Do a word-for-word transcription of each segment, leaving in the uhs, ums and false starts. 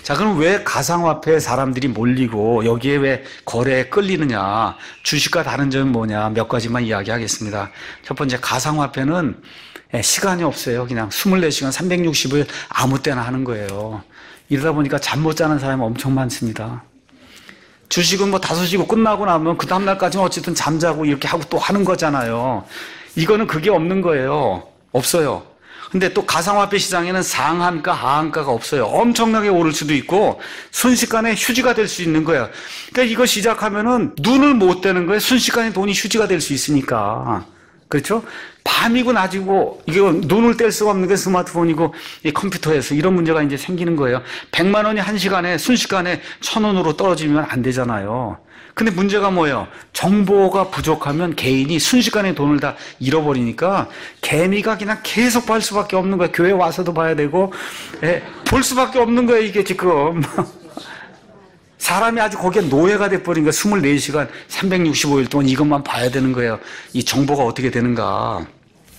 자, 그럼 왜 가상화폐에 사람들이 몰리고 여기에 왜 거래에 끌리느냐? 주식과 다른 점은 뭐냐? 몇 가지만 이야기하겠습니다. 첫 번째, 가상화폐는 시간이 없어요. 그냥 이십사 시간 삼백육십 일 아무 때나 하는 거예요. 이러다 보니까 잠 못 자는 사람이 엄청 많습니다. 주식은 뭐 다섯 시고 끝나고 나면 그 다음날까지는 어쨌든 잠자고 이렇게 하고 또 하는 거잖아요. 이거는 그게 없는 거예요. 없어요. 근데 또 가상화폐 시장에는 상한가, 하한가가 없어요. 엄청나게 오를 수도 있고 순식간에 휴지가 될 수 있는 거예요. 그러니까 이거 시작하면은 눈을 못 떼는 거예요. 순식간에 돈이 휴지가 될 수 있으니까. 그렇죠? 밤이고 낮이고 이게 눈을 뗄 수가 없는 게 스마트폰이고 이 컴퓨터에서 이런 문제가 이제 생기는 거예요. 백만 원이 한 시간에 순식간에 천 원으로 떨어지면 안 되잖아요. 근데 문제가 뭐예요? 정보가 부족하면 개인이 순식간에 돈을 다 잃어버리니까 개미가 그냥 계속 볼 수밖에 없는 거예요. 교회 와서도 봐야 되고 예, 볼 수밖에 없는 거예요. 이게 지금 사람이 아주 거기에 노예가 돼버린 거예요. 이십사 시간 삼백육십오 일 동안 이것만 봐야 되는 거예요. 이 정보가 어떻게 되는가.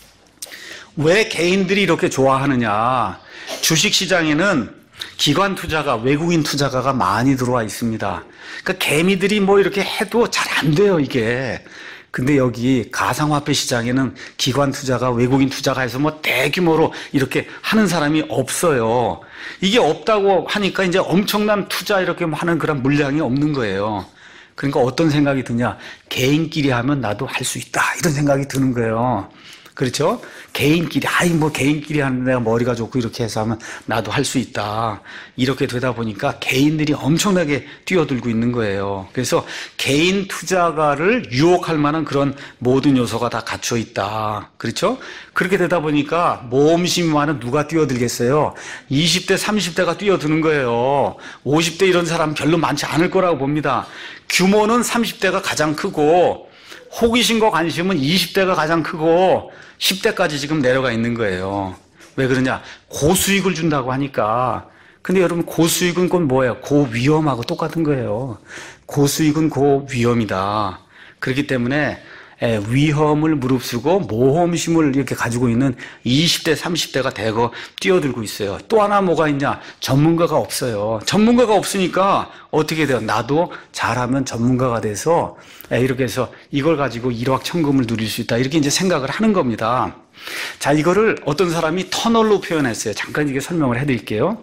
왜 개인들이 이렇게 좋아하느냐. 주식시장에는 기관 투자가, 외국인 투자가가 많이 들어와 있습니다. 그러니까 개미들이 뭐 이렇게 해도 잘 안 돼요, 이게. 근데 여기 가상화폐 시장에는 기관 투자가, 외국인 투자가 해서 뭐 대규모로 이렇게 하는 사람이 없어요. 이게 없다고 하니까 이제 엄청난 투자 이렇게 하는 그런 물량이 없는 거예요. 그러니까 어떤 생각이 드냐. 개인끼리 하면 나도 할 수 있다. 이런 생각이 드는 거예요. 그렇죠? 개인끼리, 아이, 뭐, 개인끼리 하는 내가 머리가 좋고 이렇게 해서 하면 나도 할 수 있다. 이렇게 되다 보니까 개인들이 엄청나게 뛰어들고 있는 거예요. 그래서 개인 투자가를 유혹할 만한 그런 모든 요소가 다 갖춰 있다. 그렇죠? 그렇게 되다 보니까 모험심이 많은 누가 뛰어들겠어요? 이십 대, 삼십 대가 뛰어드는 거예요. 오십 대 이런 사람 별로 많지 않을 거라고 봅니다. 규모는 삼십 대가 가장 크고, 호기심과 관심은 이십 대가 가장 크고 십 대까지 지금 내려가 있는 거예요. 왜 그러냐? 고수익을 준다고 하니까. 근데 여러분 고수익은 곧 뭐예요? 고위험하고 똑같은 거예요. 고수익은 고위험이다. 그렇기 때문에 위험을 무릅쓰고 모험심을 이렇게 가지고 있는 이십 대, 삼십 대가 대거 뛰어들고 있어요. 또 하나 뭐가 있냐? 전문가가 없어요. 전문가가 없으니까 어떻게 돼요? 나도 잘하면 전문가가 돼서 이렇게 해서 이걸 가지고 일확천금을 누릴 수 있다. 이렇게 이제 생각을 하는 겁니다. 자, 이거를 어떤 사람이 터널로 표현했어요. 잠깐 이게 설명을 해드릴게요.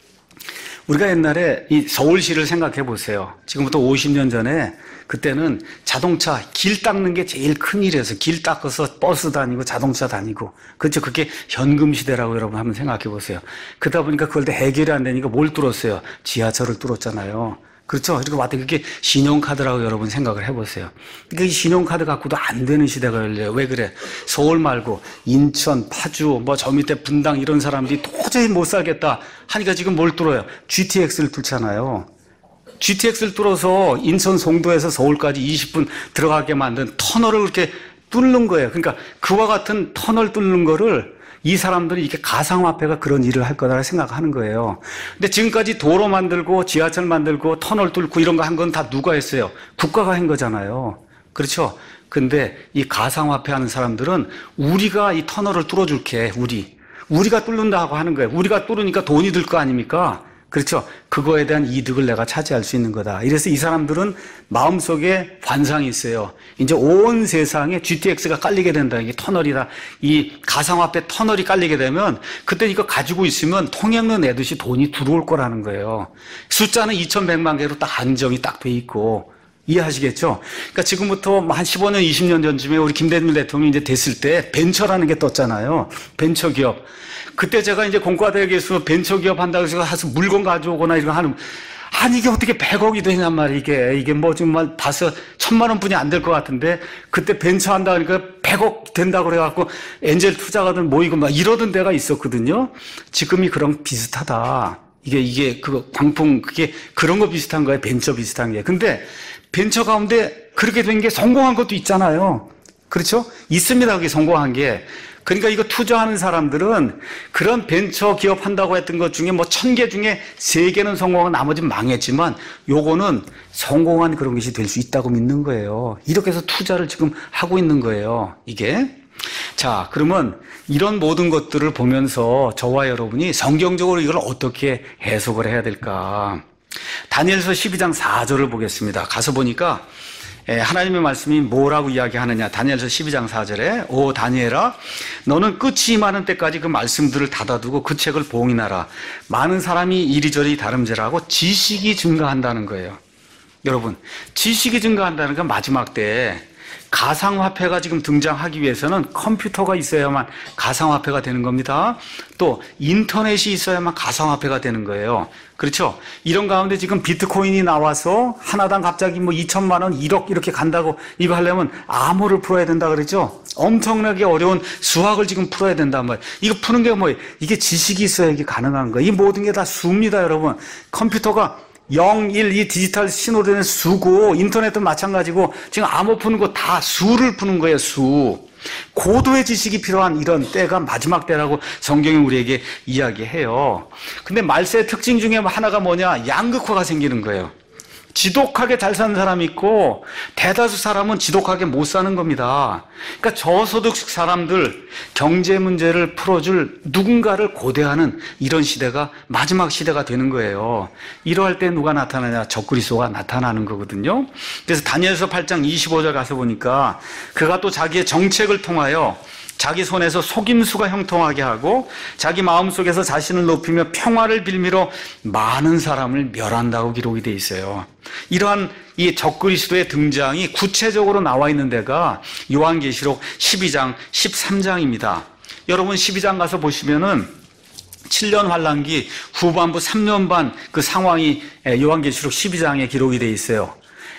우리가 옛날에 이 서울시를 생각해 보세요. 지금부터 오십 년 전에 그때는 자동차 길 닦는 게 제일 큰 일이어서 길 닦아서 버스 다니고 자동차 다니고 그렇죠. 그게 현금 시대라고 여러분 한번 생각해 보세요. 그러다 보니까 그걸 다 해결이 안 되니까 뭘 뚫었어요? 지하철을 뚫었잖아요. 그렇죠. 이렇게 왔더니 그게 신용카드라고 여러분 생각을 해보세요. 그러니까 신용카드 갖고도 안 되는 시대가 열려요. 왜 그래? 서울 말고 인천, 파주, 뭐 저 밑에 분당 이런 사람들이 도저히 못 살겠다 하니까 지금 뭘 뚫어요? 지티엑스를 뚫잖아요. 지티엑스를 뚫어서 인천 송도에서 서울까지 이십 분 들어가게 만든 터널을 그렇게 뚫는 거예요. 그러니까 그와 같은 터널 뚫는 거를 이 사람들이 이렇게 가상화폐가 그런 일을 할 거다라고 생각하는 거예요. 근데 지금까지 도로 만들고 지하철 만들고 터널 뚫고 이런 거 한 건 다 누가 했어요? 국가가 한 거잖아요. 그렇죠? 근데 이 가상화폐 하는 사람들은 우리가 이 터널을 뚫어줄게, 우리. 우리가 뚫는다고 하는 거예요. 우리가 뚫으니까 돈이 들 거 아닙니까? 그렇죠? 그거에 대한 이득을 내가 차지할 수 있는 거다. 이래서 이 사람들은 마음속에 관상이 있어요. 이제 온 세상에 지티엑스가 깔리게 된다. 이게 터널이다. 이 가상화폐 터널이 깔리게 되면 그때 이거 가지고 있으면 통행료 내듯이 돈이 들어올 거라는 거예요. 숫자는 이천백만 개로 딱 안정이 딱 돼 있고. 이해하시겠죠? 그러니까 지금부터 한 십오 년, 이십 년 전쯤에 우리 김대중 대통령이 이제 됐을 때 벤처라는 게 떴잖아요. 벤처기업. 그때 제가 이제 공과대학에서 벤처기업 한다고 해서 해서 물건 가져오거나 이런 거 하는, 아니, 이게 어떻게 백억이 되냔 말이야, 이게. 이게 뭐 정말 다섯, 천만 원 뿐이 안 될 것 같은데, 그때 벤처 한다 그러니까 백억 된다고 그래갖고 엔젤 투자가들 모이고 막 이러던 데가 있었거든요. 지금이 그런 비슷하다. 이게, 이게, 그 광풍, 그게 그런 거 비슷한 거예요. 벤처 비슷한 게. 근데 벤처 가운데 그렇게 된 게 성공한 것도 있잖아요. 그렇죠? 있습니다. 그게 성공한 게. 그러니까 이거 투자하는 사람들은 그런 벤처 기업 한다고 했던 것 중에 뭐 천 개 중에 세 개는 성공하고 나머지는 망했지만 요거는 성공한 그런 것이 될 수 있다고 믿는 거예요. 이렇게 해서 투자를 지금 하고 있는 거예요. 이게. 자, 그러면 이런 모든 것들을 보면서 저와 여러분이 성경적으로 이걸 어떻게 해석을 해야 될까? 다니엘서 십이 장 사 절을 보겠습니다. 가서 보니까 하나님의 말씀이 뭐라고 이야기하느냐. 다니엘서 십이 장 사 절에 오 다니엘아 너는 끝이 임하는 때까지 그 말씀들을 닫아두고 그 책을 봉인하라. 많은 사람이 이리저리 다름질하고 지식이 증가한다는 거예요. 여러분, 지식이 증가한다는 건 마지막 때에 가상화폐가 지금 등장하기 위해서는 컴퓨터가 있어야만 가상화폐가 되는 겁니다. 또 인터넷이 있어야만 가상화폐가 되는 거예요. 그렇죠? 이런 가운데 지금 비트코인이 나와서 하나당 갑자기 뭐 이천만 원, 일억 이렇게 간다고 이거 하려면 암호를 풀어야 된다 그러죠? 엄청나게 어려운 수학을 지금 풀어야 된단 말이에요. 이거 푸는 게 뭐예요? 이게 지식이 있어야 이게 가능한 거예요. 이 모든 게 다 수입니다, 여러분. 컴퓨터가 영, 일, 이 디지털 신호로 되는 수고, 인터넷도 마찬가지고, 지금 암호 푸는 거 다 수를 푸는 거예요, 수. 고도의 지식이 필요한 이런 때가 마지막 때라고 성경이 우리에게 이야기해요. 근데 말세의 특징 중에 하나가 뭐냐? 양극화가 생기는 거예요. 지독하게 잘 사는 사람이 있고 대다수 사람은 지독하게 못 사는 겁니다. 그러니까 저소득 사람들 경제 문제를 풀어줄 누군가를 고대하는 이런 시대가 마지막 시대가 되는 거예요. 이러할 때 누가 나타나냐? 적그리스도가 나타나는 거거든요. 그래서 다니엘서 팔 장 이십오 절 가서 보니까 그가 또 자기의 정책을 통하여 자기 손에서 속임수가 형통하게 하고 자기 마음속에서 자신을 높이며 평화를 빌미로 많은 사람을 멸한다고 기록이 돼 있어요. 이러한 이 적그리스도의 등장이 구체적으로 나와 있는 데가 요한계시록 십이 장 십삼 장입니다. 여러분 십이 장 가서 보시면은 칠 년 환란기 후반부 삼 년 반 그 상황이 요한계시록 십이 장에 기록이 돼 있어요.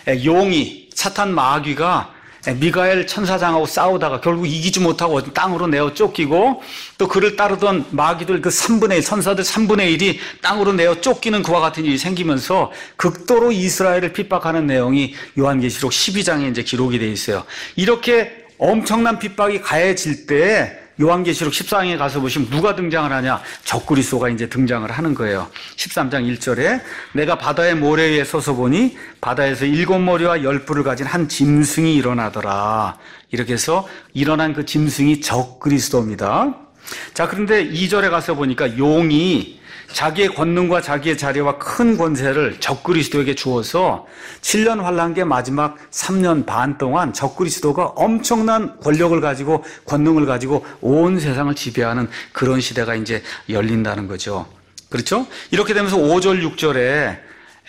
용이 사탄 마귀가 미가엘 천사장하고 싸우다가 결국 이기지 못하고 땅으로 내어 쫓기고 또 그를 따르던 마귀들 그 삼분의 일, 천사들 삼분의 일이 땅으로 내어 쫓기는 그와 같은 일이 생기면서 극도로 이스라엘을 핍박하는 내용이 요한계시록 십이 장에 이제 기록이 되어 있어요. 이렇게 엄청난 핍박이 가해질 때 요한계시록 십사 장에 가서 보시면 누가 등장을 하냐? 적그리스도가 이제 등장을 하는 거예요. 십삼 장 일 절에 내가 바다의 모래 위에 서서 보니 바다에서 일곱 머리와 열 뿔을 가진 한 짐승이 일어나더라. 이렇게 해서 일어난 그 짐승이 적그리스도입니다. 자, 그런데 이 절에 가서 보니까 용이 자기의 권능과 자기의 자리와 큰 권세를 적그리스도에게 주어서 칠 년 환란기의 마지막 삼 년 반 동안 적그리스도가 엄청난 권력을 가지고 권능을 가지고 온 세상을 지배하는 그런 시대가 이제 열린다는 거죠. 그렇죠? 이렇게 되면서 오 절 육 절에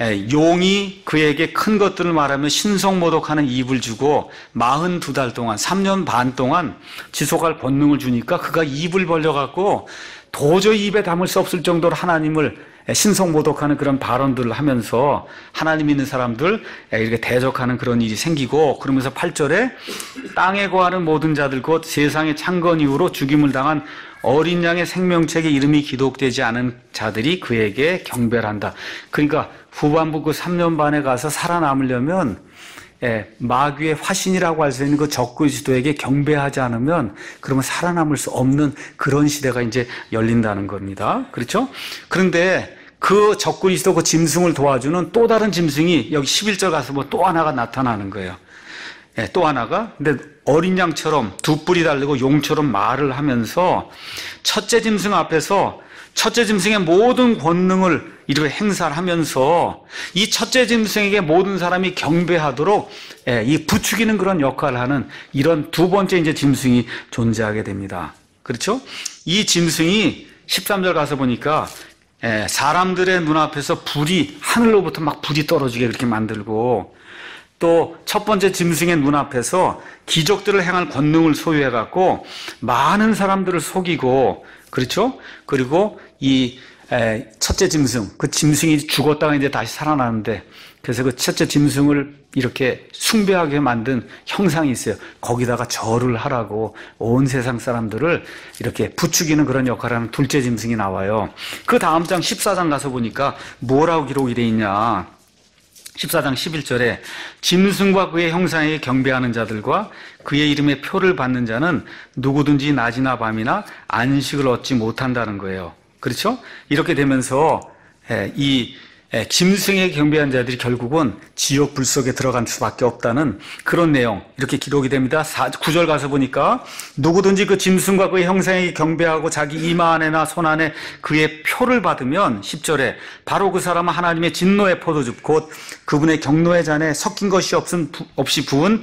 용이 그에게 큰 것들을 말하며 신성모독하는 입을 주고 사십이 달 동안 삼 년 반 동안 지속할 권능을 주니까 그가 입을 벌려갖고 도저히 입에 담을 수 없을 정도로 하나님을 신성모독하는 그런 발언들을 하면서 하나님 있는 사람들 이렇게 대적하는 그런 일이 생기고 그러면서 팔 절에 땅에 거하는 모든 자들 곧 세상의 창건 이후로 죽임을 당한 어린 양의 생명책에 이름이 기록되지 않은 자들이 그에게 경배를 한다. 그러니까 후반부 그 삼 년 반에 가서 살아남으려면 예, 마귀의 화신이라고 할 수 있는 그 적그리스도에게 경배하지 않으면 그러면 살아남을 수 없는 그런 시대가 이제 열린다는 겁니다. 그렇죠? 그런데 그 적그리스도 그 짐승을 도와주는 또 다른 짐승이 여기 십일 절 가서 뭐 또 하나가 나타나는 거예요. 예, 또 하나가 근데 어린 양처럼 두 뿔이 달리고 용처럼 말을 하면서 첫째 짐승 앞에서 첫째 짐승의 모든 권능을 이렇게 행사를 하면서 이 첫째 짐승에게 모든 사람이 경배하도록 이 부추기는 그런 역할을 하는 이런 두 번째 이제 짐승이 존재하게 됩니다. 그렇죠? 이 짐승이 십삼 절 가서 보니까 사람들의 눈앞에서 불이 하늘로부터 막 불이 떨어지게 그렇게 만들고 또 첫 번째 짐승의 눈앞에서 기적들을 행할 권능을 소유해 갖고 많은 사람들을 속이고 그렇죠? 그리고 이 첫째 짐승, 그 짐승이 죽었다가 이제 다시 살아나는데 그래서 그 첫째 짐승을 이렇게 숭배하게 만든 형상이 있어요. 거기다가 절을 하라고 온 세상 사람들을 이렇게 부추기는 그런 역할을 하는 둘째 짐승이 나와요. 그 다음 장 십사 장 가서 보니까 뭐라고 기록이 되어 있냐. 십사 장 십일 절에 짐승과 그의 형상에 경배하는 자들과 그의 이름의 표를 받는 자는 누구든지 낮이나 밤이나 안식을 얻지 못한다는 거예요. 그렇죠? 이렇게 되면서 이 예, 짐승에 경배한 자들이 결국은 지옥 불 속에 들어갈 수밖에 없다는 그런 내용 이렇게 기록이 됩니다. 구 절 가서 보니까 누구든지 그 짐승과 그의 형상에 경배하고 자기 이마 안에나 손 안에 그의 표를 받으면 십 절에 바로 그 사람은 하나님의 진노의 포도즙 곧 그분의 경노의 잔에 섞인 것이 없은, 없이 부은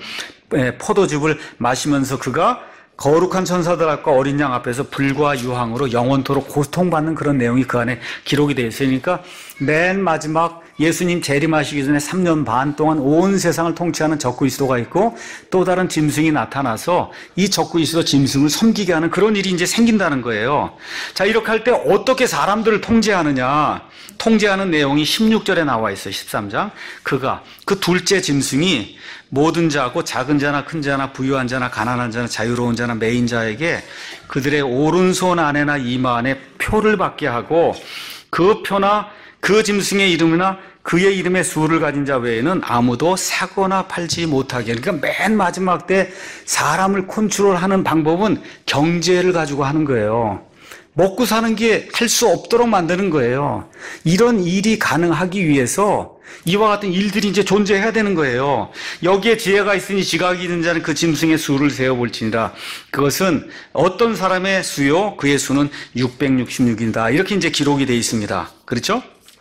포도즙을 마시면서 그가 거룩한 천사들 앞과 어린 양 앞에서 불과 유황으로 영원토록 고통받는 그런 내용이 그 안에 기록이 되어 있으니까 맨 마지막 예수님 재림하시기 전에 삼 년 반 동안 온 세상을 통치하는 적그리스도가 있고 또 다른 짐승이 나타나서 이 적그리스도 짐승을 섬기게 하는 그런 일이 이제 생긴다는 거예요. 자, 이렇게 할 때 어떻게 사람들을 통제하느냐? 통제하는 내용이 십육 절에 나와 있어요. 십삼 장. 그가 그 둘째 짐승이 모든 자고 작은 자나 큰 자나 부유한 자나 가난한 자나 자유로운 자나 매인 자에게 그들의 오른손 안에나 이마 안에 표를 받게 하고 그 표나 그 짐승의 이름이나 그의 이름의 수를 가진 자 외에는 아무도 사거나 팔지 못하게. 그러니까 맨 마지막 때 사람을 컨트롤하는 방법은 경제를 가지고 하는 거예요. 먹고 사는 게 할 수 없도록 만드는 거예요. 이런 일이 가능하기 위해서 이와 같은 일들이 이제 존재해야 되는 거예요. 여기에 지혜가 있으니 지각이 있는 자는 그 짐승의 수를 세어볼지니라. 그것은 어떤 사람의 수요? 그의 수는 육백육십육이다. 이렇게 이제 기록이 되어 있습니다. 그렇죠?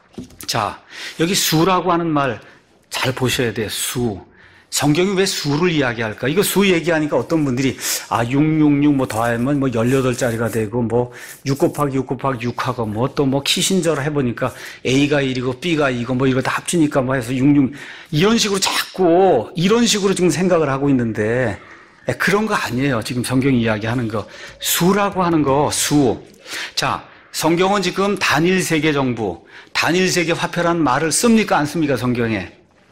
자, 여기 수라고 하는 말 잘 보셔야 돼요. 수. 성경이 왜 수를 이야기할까? 이거 수 얘기하니까 어떤 분들이 아 육백육십육 뭐 더하면 뭐 십팔 자리가 되고 뭐 육 곱하기 육 곱하기 육하고 뭐 또 뭐 키신저를 해보니까 A가 일이고 B가 이고 뭐 이거 다 합치니까 뭐 해서 육십육 이런 식으로 자꾸 이런 식으로 지금 생각을 하고 있는데 그런 거 아니에요. 지금 성경이 이야기하는 거. 수라고 하는 거 수. 자, 성경은 지금 단일 세계 정부, 단일 세계 화폐라는 말을 씁니까 안 씁니까 성경에?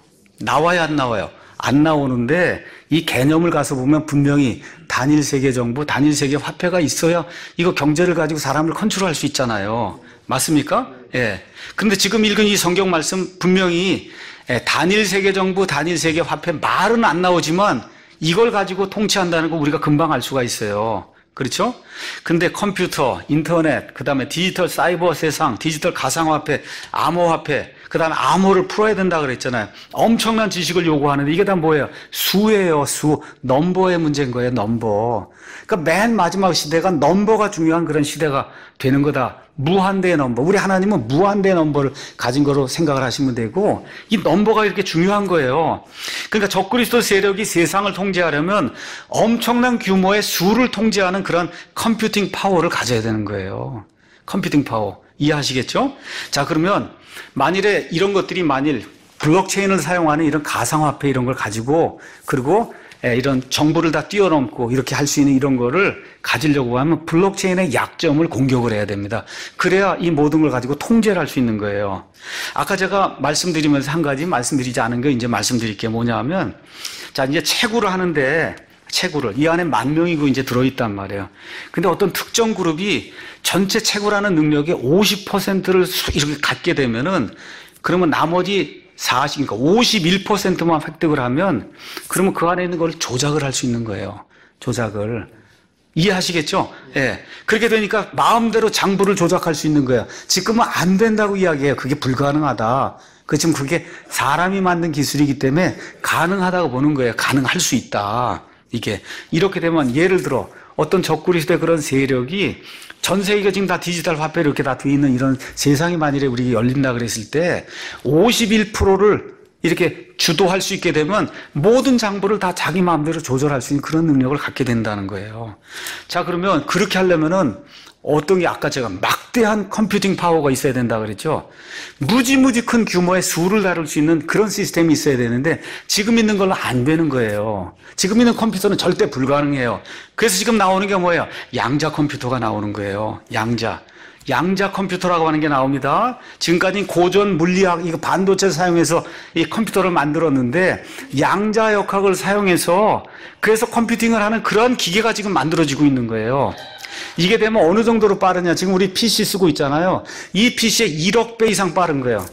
나와요 안 나와요? 안 나오는데 이 개념을 가서 보면 분명히 단일 세계 정부, 단일 세계 화폐가 있어야 이거 경제를 가지고 사람을 컨트롤할 수 있잖아요. 맞습니까? 예. 근데 지금 읽은 이 성경 말씀 분명히 예, 단일 세계 정부, 단일 세계 화폐 말은 안 나오지만 이걸 가지고 통치한다는 거 우리가 금방 알 수가 있어요. 그렇죠? 근데 컴퓨터, 인터넷, 그 다음에 디지털 사이버 세상, 디지털 가상화폐, 암호화폐, 그 다음에 암호를 풀어야 된다 그랬잖아요. 엄청난 지식을 요구하는데 이게 다 뭐예요? 수예요, 수. 넘버의 문제인 거예요, 넘버. 그러니까 맨 마지막 시대가 넘버가 중요한 그런 시대가 되는 거다. 무한대의 넘버. 우리 하나님은 무한대의 넘버를 가진 거로 생각을 하시면 되고 이 넘버가 이렇게 중요한 거예요. 그러니까 적그리스도 세력이 세상을 통제하려면 엄청난 규모의 수를 통제하는 그런 컴퓨팅 파워를 가져야 되는 거예요. 컴퓨팅 파워. 이해하시겠죠? 자, 그러면 만일에 이런 것들이 만일 블록체인을 사용하는 이런 가상화폐 이런 걸 가지고 그리고 이런 정보를 다 뛰어넘고 이렇게 할 수 있는 이런 거를 가지려고 하면 블록체인의 약점을 공격을 해야 됩니다. 그래야 이 모든 걸 가지고 통제를 할 수 있는 거예요. 아까 제가 말씀드리면서 한 가지 말씀드리지 않은 거 이제 말씀드릴 게 뭐냐 하면 자, 이제 채굴을 하는데 채굴을 이 안에 만 명이고 이제 들어있단 말이에요. 근데 어떤 특정 그룹이 전체 채굴하는 능력의 오십 퍼센트를 이렇게 갖게 되면은 그러면 나머지 사십, 그러니까 오십일 퍼센트만 획득을 하면 그러면 그 안에 있는 걸 조작을 할 수 있는 거예요. 조작을. 이해하시겠죠? 예. 네. 그렇게 되니까 마음대로 장부를 조작할 수 있는 거예요. 지금은 안 된다고 이야기해요. 그게 불가능하다. 그 지금 그게 사람이 만든 기술이기 때문에 가능하다고 보는 거예요. 가능할 수 있다. 이게. 이렇게 되면 예를 들어 어떤 적그리스도의 그런 세력이 전 세계가 지금 다 디지털 화폐로 이렇게 다 돼 있는 이런 세상이 만일에 우리 열린다 그랬을 때 오십일 퍼센트를 이렇게 주도할 수 있게 되면 모든 장부를 다 자기 마음대로 조절할 수 있는 그런 능력을 갖게 된다는 거예요. 자, 그러면 그렇게 하려면은 어떤 게 아까 제가 막대한 컴퓨팅 파워가 있어야 된다 그랬죠. 무지무지 큰 규모의 수를 다룰 수 있는 그런 시스템이 있어야 되는데 지금 있는 걸로 안 되는 거예요. 지금 있는 컴퓨터는 절대 불가능해요. 그래서 지금 나오는 게 뭐예요? 양자 컴퓨터가 나오는 거예요. 양자. 양자 컴퓨터라고 하는 게 나옵니다. 지금까지는 고전 물리학, 이거 반도체 사용해서 이 컴퓨터를 만들었는데 양자 역학을 사용해서 그래서 컴퓨팅을 하는 그런 기계가 지금 만들어지고 있는 거예요. 이게 되면 어느 정도로 빠르냐. 지금 우리 피씨 쓰고 있잖아요. 이 피씨의 일억 배 이상 빠른 거예요.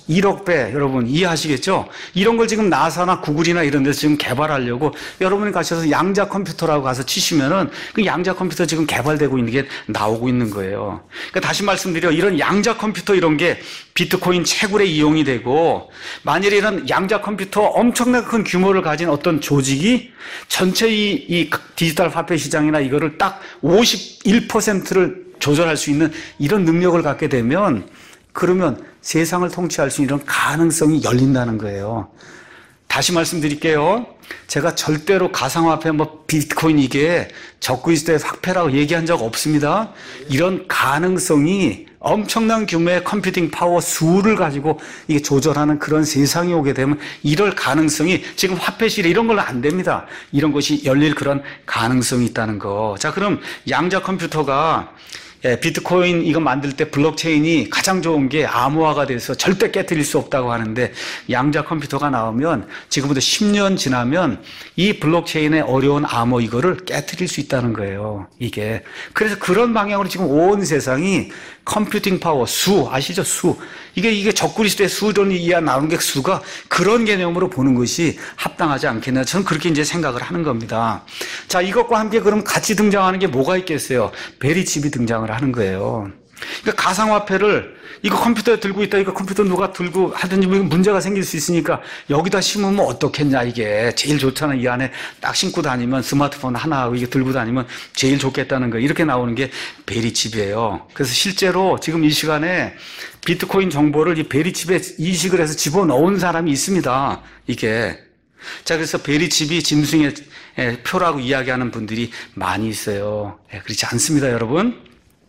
일억 배, 여러분 이해하시겠죠? 이런 걸 지금 나사나 구글이나 이런 데서 지금 개발하려고 여러분이 가셔서 양자 컴퓨터라고 가서 치시면은 그 양자 컴퓨터 지금 개발되고 있는 게 나오고 있는 거예요. 그러니까 다시 말씀드려, 이런 양자 컴퓨터 이런 게 비트코인 채굴에 이용이 되고, 만일에 이런 양자 컴퓨터 엄청나게 큰 규모를 가진 어떤 조직이 전체 이, 이 디지털 화폐 시장이나 이거를 딱 오십일 퍼센트를 조절할 수 있는 이런 능력을 갖게 되면, 그러면 세상을 통치할 수 있는 이런 가능성이 열린다는 거예요. 다시 말씀드릴게요. 제가 절대로 가상화폐, 뭐 비트코인 이게 적그리스도의 화폐라고 얘기한 적 없습니다. 이런 가능성이 엄청난 규모의 컴퓨팅 파워 수를 가지고 이게 조절하는 그런 세상이 오게 되면 이럴 가능성이, 지금 화폐 시대 이런 걸로 안 됩니다. 이런 것이 열릴 그런 가능성이 있다는 거. 자, 그럼 양자 컴퓨터가 예, 비트코인 이거 만들 때 블록체인이 가장 좋은 게 암호화가 돼서 절대 깨트릴 수 없다고 하는데, 양자 컴퓨터가 나오면 지금부터 십 년 지나면 이 블록체인의 어려운 암호 이거를 깨트릴 수 있다는 거예요, 이게. 그래서 그런 방향으로 지금 온 세상이 컴퓨팅 파워, 수, 아시죠? 수. 이게, 이게 적그리스도의 수론이 이해 나오는 게 수가 그런 개념으로 보는 것이 합당하지 않겠나. 저는 그렇게 이제 생각을 하는 겁니다. 자, 이것과 함께 그럼 같이 등장하는 게 뭐가 있겠어요? 베리칩이 등장을 하는 거예요. 그러니까 가상화폐를 이거 컴퓨터에 들고 있다, 이거 컴퓨터 누가 들고 하든지 문제가 생길 수 있으니까 여기다 심으면 어떻겠냐, 이게. 제일 좋잖아. 이 안에 딱 심고 다니면 스마트폰 하나하고 이게 들고 다니면 제일 좋겠다는 거. 이렇게 나오는 게 베리칩이에요. 그래서 실제로 지금 이 시간에 비트코인 정보를 이 베리칩에 이식을 해서 집어넣은 사람이 있습니다, 이게. 자, 그래서 베리칩이 짐승의 표라고 이야기하는 분들이 많이 있어요. 그렇지 않습니다, 여러분.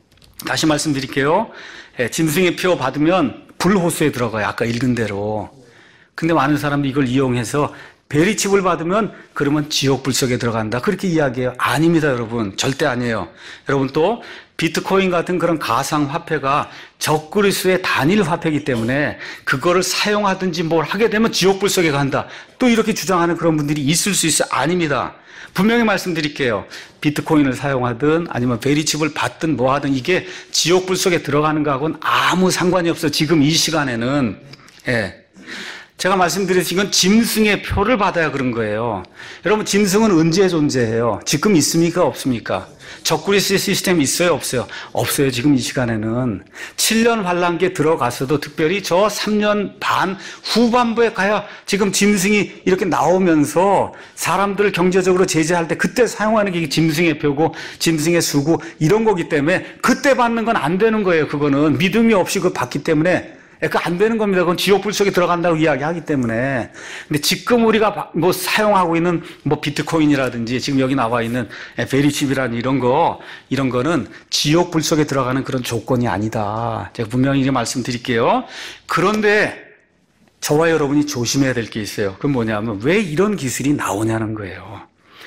다시 말씀드릴게요. 짐승의 표 받으면 불호수에 들어가요, 아까 읽은 대로. 근데 많은 사람들이 이걸 이용해서 베리칩을 받으면 그러면 지옥 불속에 들어간다, 그렇게 이야기해요. 아닙니다, 여러분. 절대 아니에요. 여러분, 또 비트코인 같은 그런 가상화폐가 적그리스도의 단일 화폐이기 때문에 그거를 사용하든지 뭘 하게 되면 지옥 불속에 간다, 또 이렇게 주장하는 그런 분들이 있을 수 있어요. 아닙니다. 분명히 말씀드릴게요. 비트코인을 사용하든 아니면 베리칩을 받든 뭐 하든 이게 지옥 불속에 들어가는 거하고는 아무 상관이 없어요, 지금 이 시간에는. 예. 제가 말씀드렸듯이 이건 짐승의 표를 받아야 그런 거예요. 여러분, 짐승은 언제 존재해요? 지금 있습니까? 없습니까? 적그리스도의 시스템이 있어요? 없어요? 없어요, 지금 이 시간에는. 칠 년 환란기에 들어가서도, 특별히 저 삼 년 반 후반부에 가야 지금 짐승이 이렇게 나오면서 사람들을 경제적으로 제재할 때 그때 사용하는 게 짐승의 표고 짐승의 수고 이런 거기 때문에 그때 받는 건 안 되는 거예요. 그거는 믿음이 없이 그걸 받기 때문에 그거 안 되는 겁니다. 그건 지옥 불속에 들어간다고 이야기하기 때문에. 근데 지금 우리가 뭐 사용하고 있는 뭐 비트코인이라든지 지금 여기 나와 있는 베리칩이라는 이런 거, 이런 거는 지옥 불속에 들어가는 그런 조건이 아니다, 제가 분명히 이제 말씀드릴게요. 그런데 저와 여러분이 조심해야 될 게 있어요. 그건 뭐냐면, 왜 이런 기술이 나오냐는 거예요.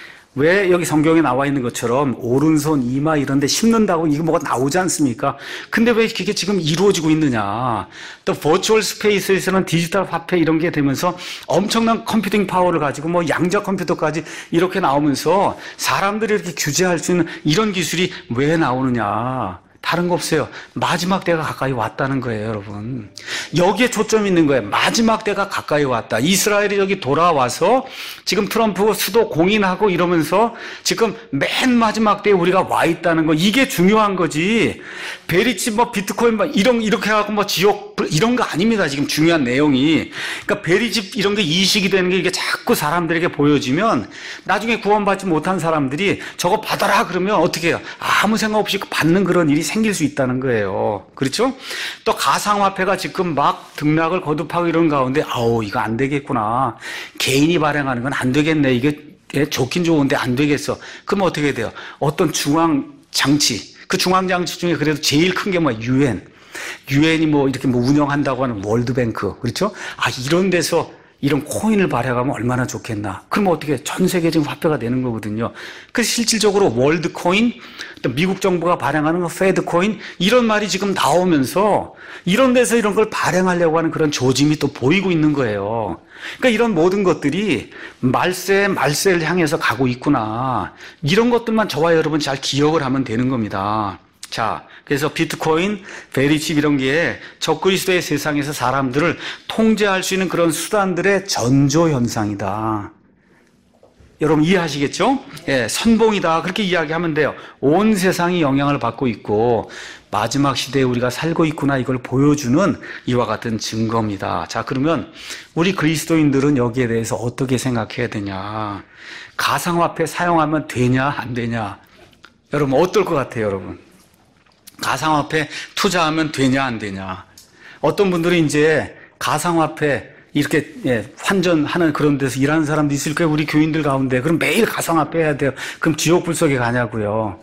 왜 여기 성경에 나와 있는 것처럼 오른손, 이마 이런 데 심는다고 이게 뭐가 나오지 않습니까? 근데 왜 그게 지금 이루어지고 있느냐? 또 버추얼 스페이스에서는 디지털 화폐 이런 게 되면서 엄청난 컴퓨팅 파워를 가지고 뭐 양자 컴퓨터까지 이렇게 나오면서 사람들이 이렇게 규제할 수 있는 이런 기술이 왜 나오느냐? 다른 거 없어요. 마지막 때가 가까이 왔다는 거예요, 여러분. 여기에 초점이 있는 거예요. 마지막 때가 가까이 왔다. 이스라엘이 여기 돌아와서 지금 트럼프 수도 공인하고 이러면서 지금 맨 마지막 때에 우리가 와 있다는 거, 이게 중요한 거지. 베리칩 뭐 비트코인 뭐 이런 이렇게 하고 뭐 지옥 이런 거 아닙니다, 지금 중요한 내용이. 그러니까 베리칩 이런 게 이식이 되는 게 이게 자꾸 사람들에게 보여지면 나중에 구원받지 못한 사람들이 저거 받아라 그러면 어떻게 해요? 아무 생각 없이 받는 그런 일이 생길 수 있다는 거예요. 그렇죠? 또 가상화폐가 지금 막 등락을 거듭하고 이런 가운데, 아우, 이거 안 되겠구나. 개인이 발행하는 건 안 되겠네. 이게 좋긴 좋은데 안 되겠어. 그럼 어떻게 돼요? 어떤 중앙 장치, 그 중앙 장치 중에 그래도 제일 큰 게 뭐 유엔. 유엔이 뭐 이렇게 뭐 운영한다고 하는 월드뱅크. 그렇죠? 아, 이런 데서 이런 코인을 발행하면 얼마나 좋겠나. 그러면 어떻게 전 세계 지금 화폐가 되는 거거든요. 그래서 실질적으로 월드 코인, 또 미국 정부가 발행하는 거 페드 코인, 이런 말이 지금 나오면서 이런 데서 이런 걸 발행하려고 하는 그런 조짐이 또 보이고 있는 거예요. 그러니까 이런 모든 것들이 말세, 말세를 향해서 가고 있구나. 이런 것들만 저와 여러분 잘 기억을 하면 되는 겁니다. 자, 그래서 비트코인, 베리칩 이런 게 적그리스도의 세상에서 사람들을 통제할 수 있는 그런 수단들의 전조 현상이다. 여러분 이해하시겠죠? 예, 선봉이다. 그렇게 이야기하면 돼요. 온 세상이 영향을 받고 있고 마지막 시대에 우리가 살고 있구나 이걸 보여주는 이와 같은 증거입니다. 자, 그러면 우리 그리스도인들은 여기에 대해서 어떻게 생각해야 되냐? 가상화폐 사용하면 되냐 안 되냐? 여러분 어떨 것 같아요, 여러분? 가상화폐 투자하면 되냐 안 되냐? 어떤 분들은 이제 가상화폐 이렇게 예, 환전하는 그런 데서 일하는 사람도 있을 거예요. 우리 교인들 가운데. 그럼 매일 가상화폐 해야 돼요. 그럼 지옥 불속에 가냐고요.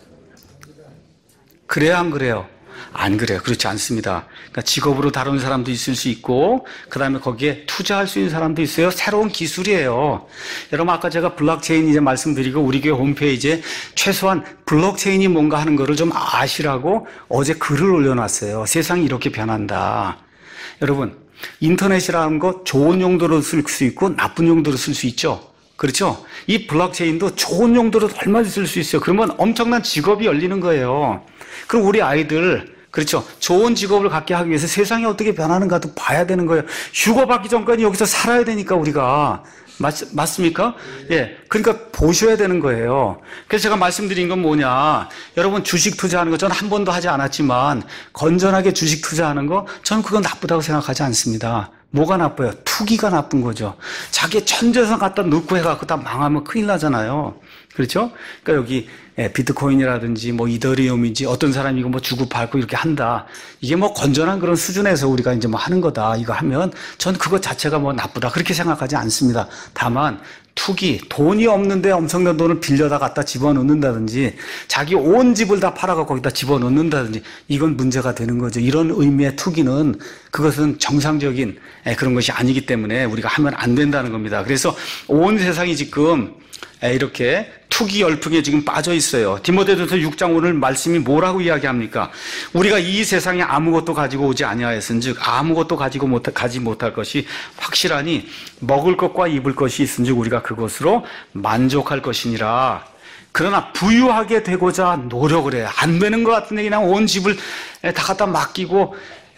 그래요 안 그래요? 안 그래요. 그렇지 않습니다. 그러니까 직업으로 다루는 사람도 있을 수 있고 그 다음에 거기에 투자할 수 있는 사람도 있어요. 새로운 기술이에요. 여러분 아까 제가 블록체인 이제 말씀드리고 우리 교회 홈페이지에 최소한 블록체인이 뭔가 하는 거를 좀 아시라고 어제 글을 올려놨어요. 세상이 이렇게 변한다. 여러분 인터넷이라는 거 좋은 용도로 쓸 수 있고 나쁜 용도로 쓸 수 있죠. 그렇죠? 이 블록체인도 좋은 용도로 얼마든지 쓸 수 있어요. 그러면 엄청난 직업이 열리는 거예요. 그럼 우리 아이들 그렇죠? 좋은 직업을 갖게 하기 위해서 세상이 어떻게 변하는가도 봐야 되는 거예요. 휴가 받기 전까지 여기서 살아야 되니까 우리가 맞, 맞습니까? 예. 그러니까 보셔야 되는 거예요. 그래서 제가 말씀드린 건 뭐냐. 여러분 주식 투자하는 거 저는 한 번도 하지 않았지만 건전하게 주식 투자하는 거 저는 그건 나쁘다고 생각하지 않습니다. 뭐가 나빠요? 투기가 나쁜 거죠. 자기 천재성 갖다 넣고 해갖고 다 망하면 큰일 나잖아요. 그렇죠? 그러니까 여기 비트코인이라든지 뭐 이더리움인지 어떤 사람이 이거 뭐 주고 팔고 이렇게 한다. 이게 뭐 건전한 그런 수준에서 우리가 이제 뭐 하는 거다. 이거 하면 전 그것 자체가 뭐 나쁘다. 그렇게 생각하지 않습니다. 다만 투기, 돈이 없는데 엄청난 돈을 빌려다 갖다 집어넣는다든지 자기 온 집을 다 팔아갖고 거기다 집어넣는다든지 이건 문제가 되는 거죠. 이런 의미의 투기는 그것은 정상적인 그런 것이 아니기 때문에 우리가 하면 안 된다는 겁니다. 그래서 온 세상이 지금 이렇게 투기 열풍에 지금 빠져 있어요. 디모데전서 육 장 오늘 말씀이 뭐라고 이야기합니까? 우리가 이 세상에 아무것도 가지고 오지 아니하였은즉 아무것도 가지고 못 가지 못할 것이 확실하니 먹을 것과 입을 것이 있은즉 우리가 그것으로 만족할 것이니라. 그러나 부유하게 되고자 노력을 해요. 안 되는 것 같은데 그냥 온 집을 다 갖다 맡기고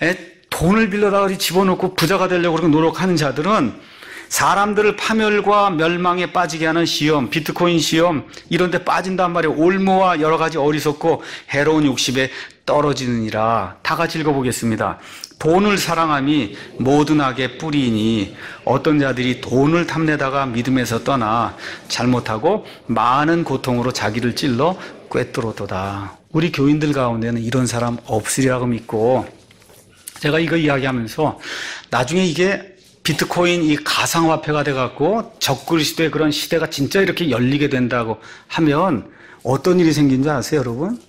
돈을 빌려다 집어넣고 부자가 되려고 그렇게 노력하는 자들은 사람들을 파멸과 멸망에 빠지게 하는 시험, 비트코인 시험 이런 데 빠진단 말이에요. 올무와 여러 가지 어리석고 해로운 욕심에 떨어지느니라. 다 같이 읽어보겠습니다. 돈을 사랑함이 모든 악의 뿌리이니 어떤 자들이 돈을 탐내다가 믿음에서 떠나 잘못하고 많은 고통으로 자기를 찔러 꿰뚫었도다. 우리 교인들 가운데는 이런 사람 없으리라고 믿고 제가 이거 이야기하면서 나중에 이게 비트코인 이 가상화폐가 돼갖고 적그리스도의 그런 시대가 진짜 이렇게 열리게 된다고 하면 어떤 일이 생긴 줄 아세요, 여러분?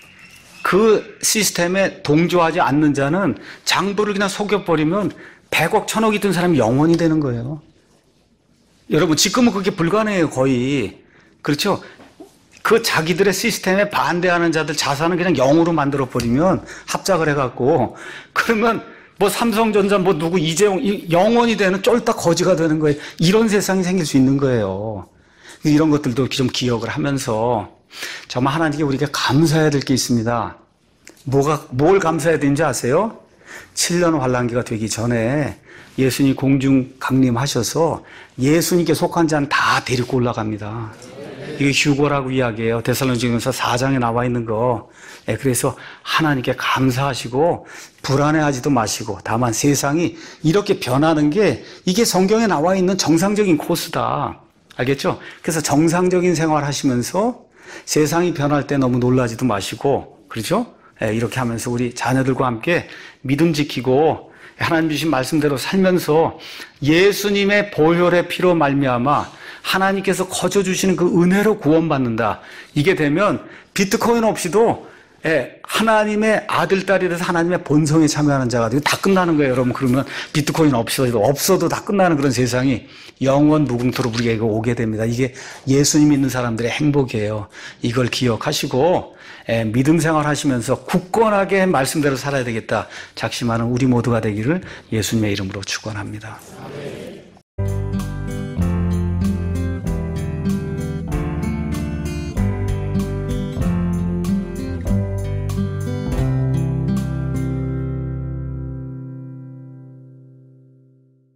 그 시스템에 동조하지 않는 자는 장부를 그냥 속여버리면 백억, 천억이 든 사람이 영원히 되는 거예요. 여러분, 지금은 그게 불가능해요, 거의. 그렇죠? 그 자기들의 시스템에 반대하는 자들 자산을 그냥 영으로 만들어버리면 합작을 해갖고 그러면 뭐 삼성전자 뭐 누구 이재용 영원히 되는 쫄딱 거지가 되는 거예요. 이런 세상이 생길 수 있는 거예요. 이런 것들도 좀 기억을 하면서 정말 하나님께 우리가 감사해야 될 게 있습니다. 뭐가 뭘 감사해야 되는지 아세요? 칠 년 환란기가 되기 전에 예수님 공중 강림하셔서 예수님께 속한 자는 다 데리고 올라갑니다. 이게 휴거라고 이야기해요. 데살로니가서 사 장에 나와 있는 거. 네, 그래서 하나님께 감사하시고 불안해하지도 마시고 다만 세상이 이렇게 변하는 게 이게 성경에 나와 있는 정상적인 코스다. 알겠죠? 그래서 정상적인 생활 하시면서 세상이 변할 때 너무 놀라지도 마시고 그렇죠? 네, 이렇게 하면서 우리 자녀들과 함께 믿음 지키고 하나님 주신 말씀대로 살면서 예수님의 보혈의 피로 말미암아 하나님께서 거저 주시는 그 은혜로 구원받는다. 이게 되면 비트코인 없이도 하나님의 아들, 딸이 돼서 하나님의 본성에 참여하는 자가 되고 다 끝나는 거예요, 여러분. 그러면 비트코인 없어도, 없어도 다 끝나는 그런 세상이 영원 무궁토록 우리에게 오게 됩니다. 이게 예수님 믿는 사람들의 행복이에요. 이걸 기억하시고 믿음 생활 하시면서 굳건하게 말씀대로 살아야 되겠다 작심하는 우리 모두가 되기를 예수님의 이름으로 축원합니다.